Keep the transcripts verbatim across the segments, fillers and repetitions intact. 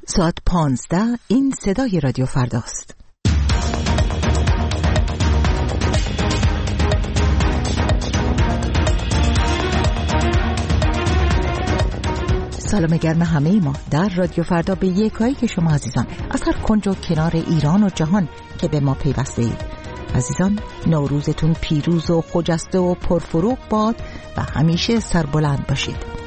ساعت پانزده، این صدای رادیو فرداست. سلام گرم همه ما در رادیو فردا به یکایی که شما عزیزان از هر کنج و کنار ایران و جهان که به ما پیوسته اید. عزیزان، نوروزتون پیروز و خجسته و پرفروغ باد و همیشه سربلند باشید.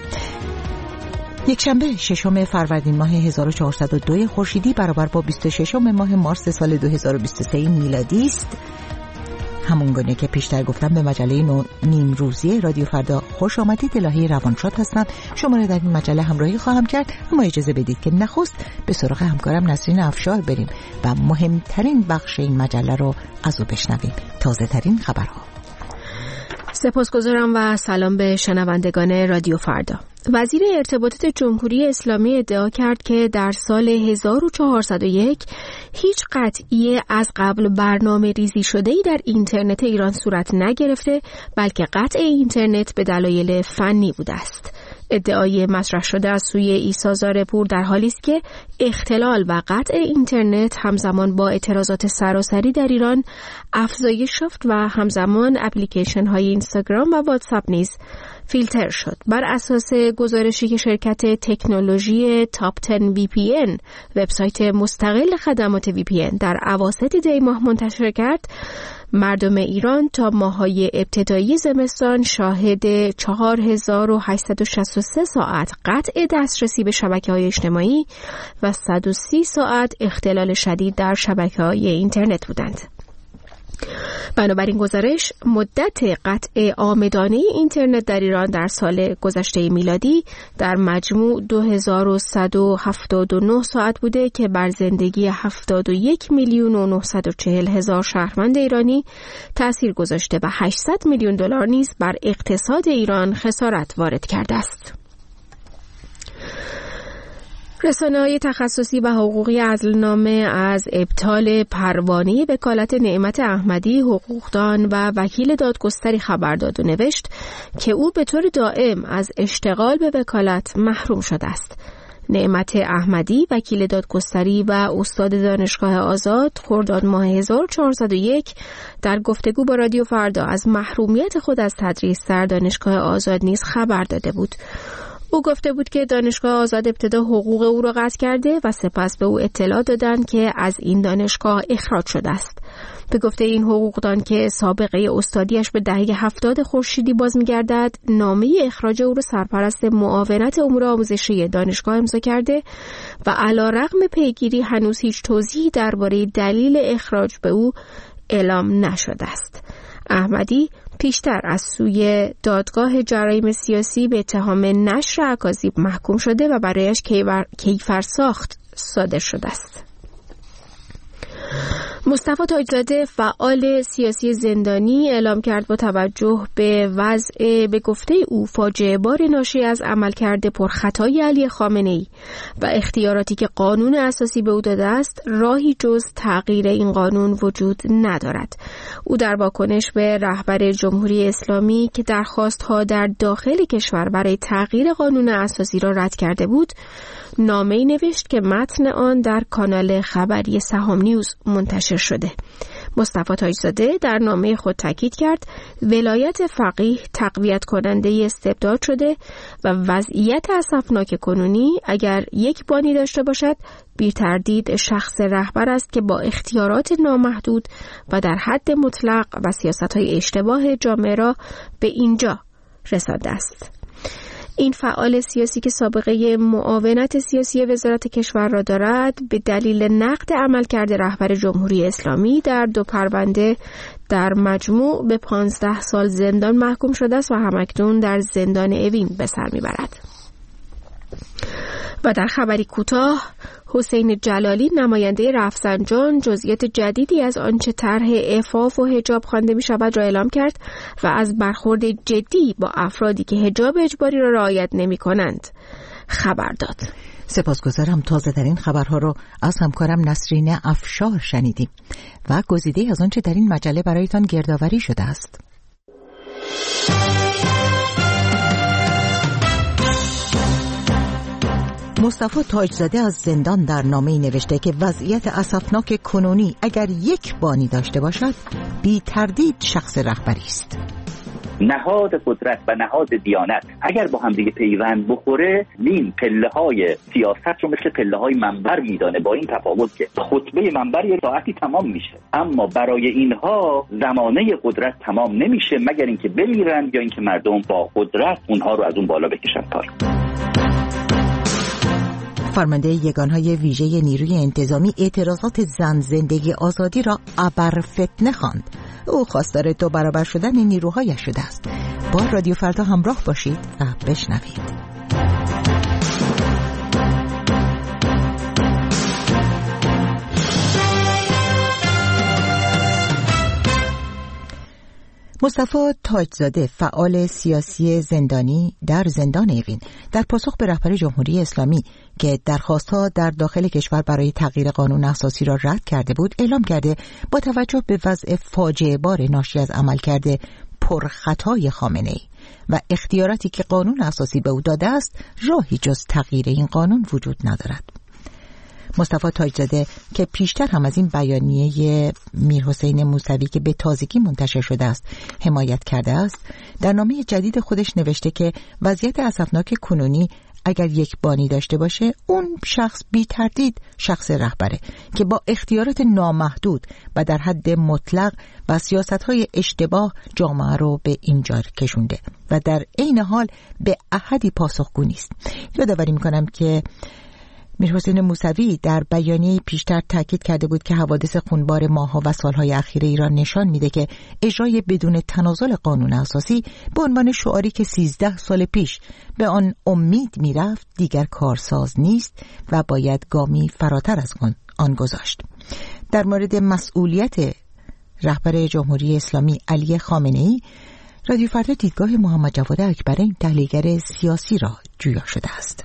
یک شنبه ششم فروردین ماه هزار و چهارصد و دو خورشیدی برابر با بیست و ششم ماه مارس سال دو هزار و بیست و سه میلادی است. همون گونه که پیشتر گفتم به مجله نو نیم روزی رادیو فردا خوش آمدید. الهی روانشاد هستم. شما را در این مجله همراهی خواهم کرد، اما اجازه بدید که نخست به سراغ همکارم نسرین افشار بریم و مهمترین بخش این مجله رو از او بشنویم، تازه ترین خبرها. سپاسگزارم و سلام به شنوندگان رادیو فردا. وزیر ارتباطات جمهوری اسلامی ادعا کرد که در سال هزار و چهارصد و یک هیچ قطعی از قبل برنامه ریزی شده‌ای در اینترنت ایران صورت نگرفته، بلکه قطع اینترنت به دلایل فنی بوده است. ادعای مطرح شده از سوی عیسی زارپور در حالی است که اختلال و قطع اینترنت همزمان با اعتراضات سراسری در ایران افزایش یافت و همزمان اپلیکیشن های اینستاگرام و واتساپ نیز فیلتر شد. بر اساس گزارشی که شرکت تکنولوژی تاپ ده وی پی ان، وبسایت مستقل خدمات وی پی ان، در اواسط دی ماه منتشر کرد، مردم ایران تا ماه‌های ابتدایی زمستان شاهد چهار هزار و هشتصد و شصت و سه ساعت قطع دسترسی به شبکه‌های اجتماعی و صد و سی ساعت اختلال شدید در شبکه‌های اینترنت بودند. بنابراین گزارش مدت قطع عامدانه اینترنت در ایران در سال گذشته میلادی در مجموع دو هزار و صد و هفتاد و نه ساعت بوده که بر زندگی هفتاد و یک میلیون و نهصد و چهل هزار شهروند ایرانی تأثیر گذاشته و هشتصد میلیون دلار نیز بر اقتصاد ایران خسارت وارد کرده است. رسانه‌های تخصصی و حقوقی عدلنامه از ابطال پروانه وکالت نعمت احمدی، حقوقدان و وکیل دادگستری خبر داد و نوشت که او به طور دائم از اشتغال به وکالت محروم شده است. نعمت احمدی، وکیل دادگستری و استاد دانشگاه آزاد، خرداد ماه هزار و چهارصد و یک در گفتگو با رادیو فردا از محرومیت خود از تدریس در دانشگاه آزاد نیز خبر داده بود. او گفته بود که دانشگاه آزاد ابتدا حقوق او را قطع کرده و سپس به او اطلاع دادند که از این دانشگاه اخراج شده است. به گفته این حقوقدان که سابقه استادیش به دهه هفتاد خورشیدی باز می‌گردد، نامه اخراج او را سرپرست معاونت امور آموزشی دانشگاه امضا کرده و علی‌رغم پیگیری هنوز هیچ توضیحی درباره دلیل اخراج به او اعلام نشده است. احمدی پیشتر از سوی دادگاه جرایم سیاسی به اتهام نشر اکاذیب محکوم شده و برایش کیفرساخت صادر شده است. مصطفی تاج‌زاده، فعال سیاسی زندانی، اعلام کرد با توجه به وضع به گفته او فاجعه بار ناشی از عملکرد پرخطای علی خامنه‌ای و اختیاراتی که قانون اساسی به او داده است، راهی جز تغییر این قانون وجود ندارد. او در واکنش به رهبر جمهوری اسلامی که درخواست‌ها در داخل کشور برای تغییر قانون اساسی را رد کرده بود، نامه‌ای نوشت که متن آن در کانال خبری سهام نیوز منتشر شده. مصطفی تاج‌زاده در نامه خود تاکید کرد ولایت فقیه تقویت کننده استبداد شده و وضعیت اسفناک کنونی اگر یک بانی داشته باشد، بی تردید شخص رهبر است که با اختیارات نامحدود و در حد مطلق و سیاست‌های اشتباه جامعه را به اینجا رسانده است. این فعال سیاسی که سابقه معاونت سیاسی وزارت کشور را دارد، به دلیل نقد عملکرد رهبر جمهوری اسلامی در دو پرونده در مجموع به پانزده سال زندان محکوم شده است و همکنون در زندان اوین به سر میبرد. و در خبری کوتاه، حسین جلالی، نماینده رفسنجان، جزئیات جدیدی از آنچه طرح عفاف و حجاب خوانده می شود را اعلام کرد و از برخورد جدی با افرادی که حجاب اجباری را رعایت نمی کنند خبر داد. سپاسگزارم. تازه ترین خبرها رو از همکارم نسرین افشار شنیدیم و گزیده از آنچه در این مجله برایتان گردآوری شده است. مصطفی تاجزاده از زندان در نامه‌ای نوشته که وضعیت اسفناک کنونی اگر یک بانی داشته باشد بی تردید شخص رهبری است. نهاد قدرت و نهاد دیانت اگر با هم دیگه پیوند بخوره، این پله‌های سیاست رو مثل پله‌های منبر میدانه، با این تفاوت که خطبه منبر یه ساعتی تمام میشه، اما برای اینها زمانه قدرت تمام نمیشه مگر اینکه بمیرن یا اینکه مردم با قدرت اونها رو از اون بالا بکشن پایین. فرمانده یگانهای ویژه نیروی انتظامی اعتراضات زن زندگی آزادی را ابرفتنه خواند. او خواستار دو برابر شدن نیروهایش شده است. با رادیو فردا همراه باشید و بشنوید. مصطفی تاجزاده فعال سیاسی زندانی در زندان اوین در پاسخ به رهبر جمهوری اسلامی که درخواست‌ها در داخل کشور برای تغییر قانون اساسی را رد کرده بود اعلام کرده با توجه به وضع فاجعه بار ناشی از عملکرد پرخطای خامنه‌ای و اختیاراتی که قانون اساسی به او داده است راهی جز تغییر این قانون وجود ندارد. مصطفی تاجزاده که پیشتر هم از این بیانیه میرحسین موسوی که به تازگی منتشر شده است حمایت کرده است، در نامه جدید خودش نوشته که وضعیت اسفناک کنونی اگر یک بانی داشته باشه اون شخص بی تردید شخص رهبره که با اختیارات نامحدود و در حد مطلق و سیاست‌های اشتباه جامعه رو به اینجا کشونده و در عین حال به احدی پاسخگو نیست. یادآوری می‌کنم که میرحسین موسوی در بیانیه پیشتر تاکید کرده بود که حوادث خونبار ماه‌ها و سال‌های اخیر ایران نشان میده که اجرای بدون تنازل قانون اساسی به عنوان شعاری که سیزده سال پیش به آن امید میرفت دیگر کارساز نیست و باید گامی فراتر از آن گذاشت. در مورد مسئولیت رهبر جمهوری اسلامی علی خامنه‌ای، رادیو فردا دیدگاه محمد جواد اکبرین تحلیلگر سیاسی را جویا شده است.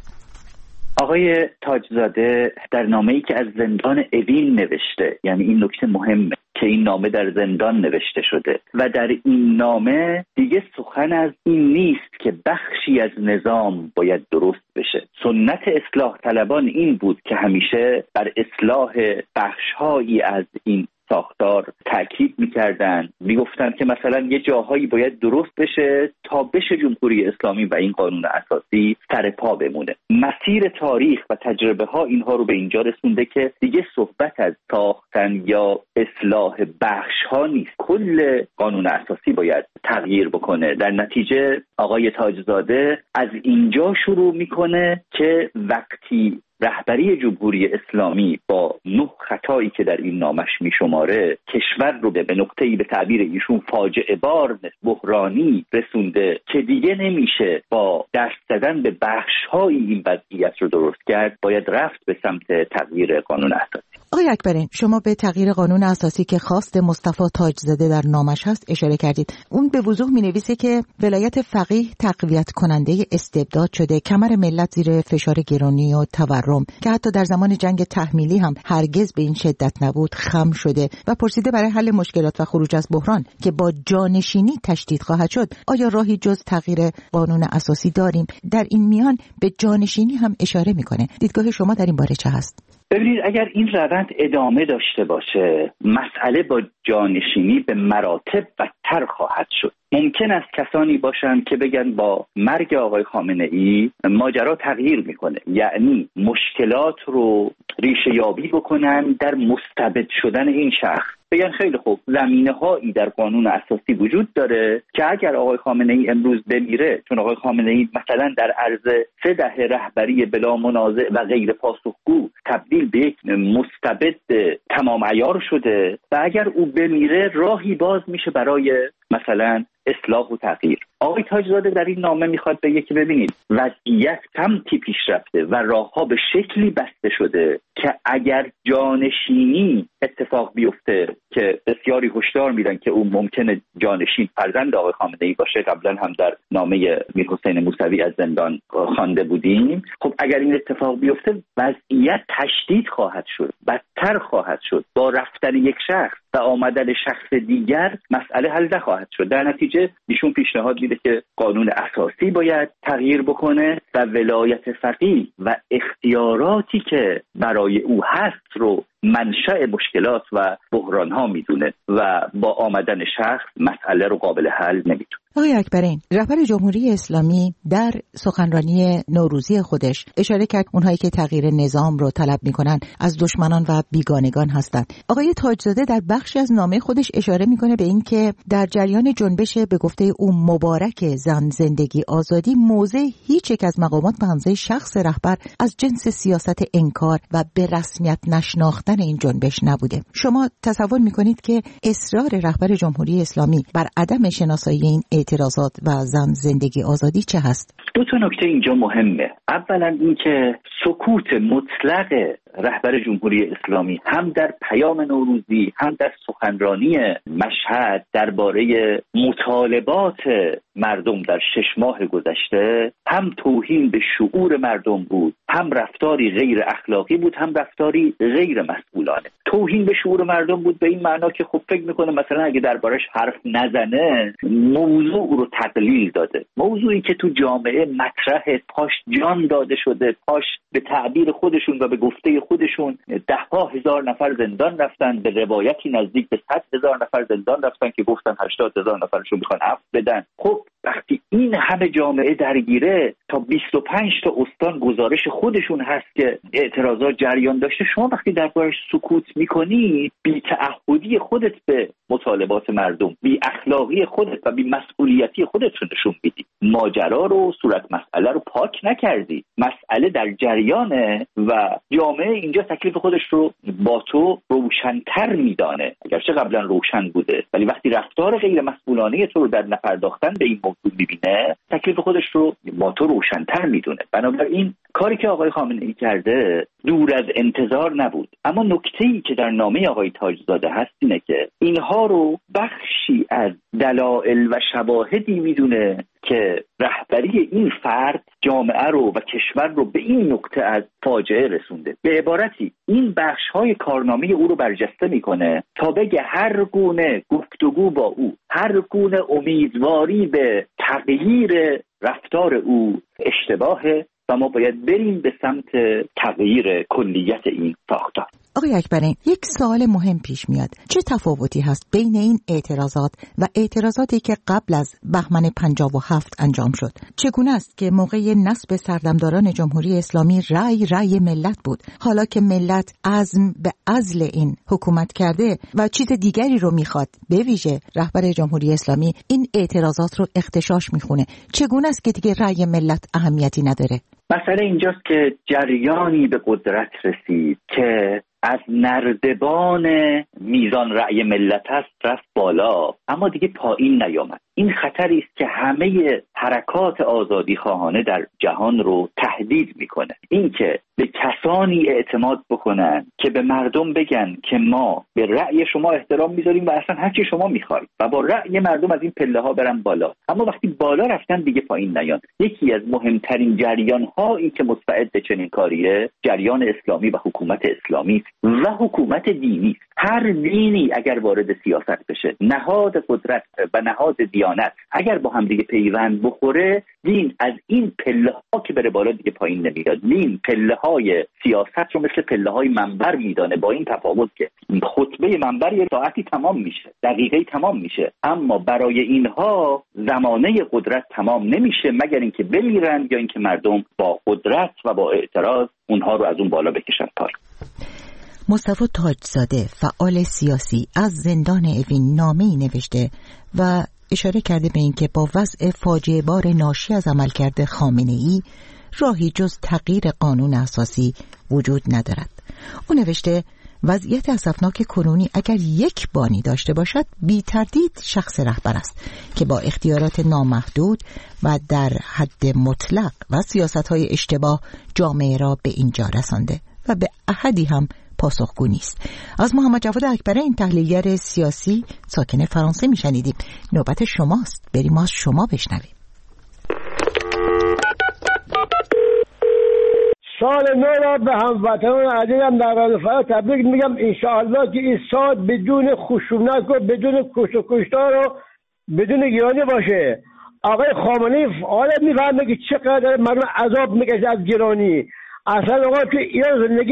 آقای تاجزاده در نامه‌ای که از زندان اوین نوشته، یعنی این نکته مهمه که این نامه در زندان نوشته شده و در این نامه دیگه سخن از این نیست که بخشی از نظام باید درست بشه. سنت اصلاح طلبان این بود که همیشه بر اصلاح بخش‌هایی از این ساختار تاکید می‌کردن، میگفتن که مثلا یه جاهایی باید درست بشه تا بشه جمهوری اسلامی و این قانون اساسی سر پا بمونه. مسیر تاریخ و تجربه ها اینها رو به اینجا رسونده که دیگه صحبت از ساختن یا اصلاح بخش ها نیست، کل قانون اساسی باید تغییر بکنه. در نتیجه آقای تاجزاده از اینجا شروع میکنه که وقتی رهبری جمهوری اسلامی با نه خطایی که در این نامش میشماره کشور رو به نقطه‌ای به تعبیر ایشون فاجعه بار بحرانی رسونده که دیگه نمیشه با دست زدن به بخش‌های این وضعیت رو درست کرد، باید رفت به سمت تغییر قانون اساسی. آقای اکبرین، شما به تغییر قانون اساسی که خواست مصطفی تاجزاده در نامش هست اشاره کردید. اون به وضوح می‌نویسه که ولایت فقیه تقویت کننده استبداد شده، کمر ملت زیر فشار گرانی و تورم که حتی در زمان جنگ تحمیلی هم هرگز به این شدت نبود خم شده و پرسیده برای حل مشکلات و خروج از بحران که با جانشینی تشدید خواهد شد آیا راهی جز تغییر قانون اساسی داریم؟ در این میان به جانشینی هم اشاره میکنه. دیدگاه شما در این باره چه هست؟ ببینید، اگر این روند ادامه داشته باشه مسئله با جانشینی به مراتب بدتر خواهد شد. ممکن است کسانی باشند که بگن با مرگ آقای خامنه‌ای ماجرا تغییر میکنه، یعنی مشکلات رو ریشه یابی بکنن در مستبد شدن این شخص. بگن خیلی خوب، زمینه‌هایی در قانون اساسی وجود داره که اگر آقای خامنه‌ای امروز بمیره، چون آقای خامنه‌ای مثلا در عرض سه دهه رهبری بلا منازع و غیر پاسخگو تبدیل به یک مستبد تمام عیار شده و اگر او بمیره راهی باز میشه برای مثلا اصلاح و تغییر. آقای تاجزاده در این نامه میخواد بگه که ببینید وضعیت سمتی پیش رفته و راهها به شکلی بسته شده که اگر جانشینی اتفاق بیفته که بسیاری هشدار میدن که او ممکنه جانشین فرزند آقای خامنه‌ای باشه، قبلا هم در نامه میرحسین موسوی از زندان خوانده بودیم. خب اگر این اتفاق بیفته وضعیت تشدید خواهد شد، بدتر خواهد شد. با رفتن یک شخص و آمدن شخص دیگر مسئله حل نخواهد شد. در نتیجه ایشون پیشنهاد میده میده که قانون اساسی باید تغییر بکنه و ولایت فقیه و اختیاراتی که برای او هست رو منشأ مشکلات و بحران ها میدونه و با آمدن شخص مسئله رو قابل حل نمیدونه. آقای اکبرین، رهبر جمهوری اسلامی در سخنرانی نوروزی خودش اشاره کرد اونهایی که تغییر نظام رو طلب میکنن از دشمنان و بیگانگان هستند. آقای تاجزاده در بخشی از نامه خودش اشاره میکنه به این که در جریان جنبش به گفته او مبارک زن زندگی آزادی، موضع هیچ یک از مقامات به همزه شخص رهبر از جنس سیاست انکار و به رسمیت نشناختن این جنبش نبوده. شما تصور میکنید که اصرار رهبر جمهوری اسلامی بر عدم شناسایی این اعتراضات و زن زندگی آزادی چه هست؟ دو تا نکته اینجا مهمه. اولا این که سکوت مطلق رهبر جمهوری اسلامی هم در پیام نوروزی هم در سخنرانی مشهد درباره مطالبات مردم در شش ماه گذشته هم توهین به شعور مردم بود، هم رفتاری غیر اخلاقی بود، هم رفتاری غیر مسئولانه. توهین به شعور مردم بود به این معنا که خب فکر میکنه مثلا اگه دربارش حرف نزنه موضوع رو تقلیل داده، موضوعی که تو جامعه مطرح، پاش جان داده شده، پاش به تعبیر خودشون و به گفته خودشون ده ها هزار نفر زندان رفتن، به روایتی نزدیک به صد هزار نفر زندان رفتن که گفتن هشتاد هزار نفرشون میخوان عفو بدن. خب وقتی این همه جامعه درگیره، تا بیست و پنج تا استان گزارش خودشون هست که اعتراضات جریان داشته، شما وقتی دربارش سکوت میکنی بی تعهدی خودت به مطالبات مردم، بی اخلاقی خودت و بی مسئولیتی خودت رو نشون میدی. ماجرا رو، صورت مسئله رو پاک نکردی، مسئله در جریانه و جامعه اینجا تکلیف خودش رو با تو روشن‌تر میدانه، اگرچه قبلا روشن بوده، ولی وقتی رفتار غیر مسئولانه تو رو در نپرداختن به این موضوع میبینه تکلیف خودش رو با تو روشن‌تر میدونه. بنابراین کاری که آقای خامنه‌ای کرده دور از انتظار نبود. اما نکته‌ای که در نامه آقای تاجزاده هست اینه که اینها رو بخشی از دلایل و شواهدی میدونه که رهبری این فرد جامعه رو و کشور رو به این نقطه از فاجعه رسونده. به عبارتی این بخش‌های کارنامه او رو برجسته میکنه تا بگه هر گونه گفتگو با او، هر گونه امیدواری به تغییر رفتار او اشتباهه و ما باید بریم به سمت تغییر کلیت این ساختار. آقای اکبرین، یک سوال مهم پیش میاد. چه تفاوتی هست بین این اعتراضات و اعتراضاتی که قبل از بهمن پنجاه و هفت انجام شد؟ چگونه است که موقع نصب سردمداران جمهوری اسلامی رأی رأی ملت بود، حالا که ملت عزم به عزل این حکومت کرده و چیز دیگری رو میخواد، به ویژه رهبر جمهوری اسلامی این اعتراضات رو اختشاش میخونه؟ چگونه است که دیگه رأی ملت اهمیتی نداره؟ مسئله اینجاست که جریانی به قدرت رسید که از نردبان میزان رأی ملت هست رفت بالا اما دیگه پایین نیامد. این خطری است که همه حرکات آزادی خواهانه در جهان رو تهدید میکنه. این که به کسانی اعتماد بکنن که به مردم بگن که ما به رأی شما احترام میذاریم و اصلا هر چی شما میخواید و با رأی مردم از این پله ها برن بالا، اما وقتی بالا رفتن دیگه پایین نیان. یکی از مهمترین جریان هایی که مستعد به چنین کاریه جریان اسلامی و حکومت اسلامی و حکومت دینی. هر دینی اگر وارد سیاست بشه، نهاد قدرت و نهاد دیانت اگر با هم دیگه پیوند بخوره، دین از این پله ها که بره بالا دیگه پایین نمیاد. دین پله های سیاست رو مثل پله های منبر میدانه، با این تفاوت که خطبه منبر یه ساعتی تمام میشه، دقیقه‌ای تمام میشه، اما برای اینها زمانه قدرت تمام نمیشه مگر اینکه بمیرن یا اینکه مردم با قدرت و با اعتراض اونها رو از اون بالا بکشن پایین. مصطفی تاجزاده، فعال سیاسی، از زندان اوین نامه‌ای نوشته و اشاره کرده به اینکه با وضع فاجعه بار ناشی از عملکرد خامنه‌ای راهی جز تغییر قانون اساسی وجود ندارد. او نوشته وضعیت اسفناک کنونی اگر یک بانی داشته باشد بی تردید شخص رهبر است که با اختیارات نامحدود و در حد مطلق و سیاست‌های اشتباه جامعه را به اینجا رسانده و به احدی هم پاسخگو نیست. از محمد جواد اکبرین، تحلیلگر سیاسی ساکن فرانسه میشنیدیم. نوبت شماست، بریم از شما بشنویم. سال نو را به هموطنان عزیزم در رادیو فردا تبریک میگم. انشاءالله که این سال بدون خشونت و بدون کشت و کشتار و بدون گیرانی باشه. آقای خامنه‌ای حالا میفهمه که چقدر مردم عذاب میکشه از گرانی. اصلا آقا تو ایران زندگی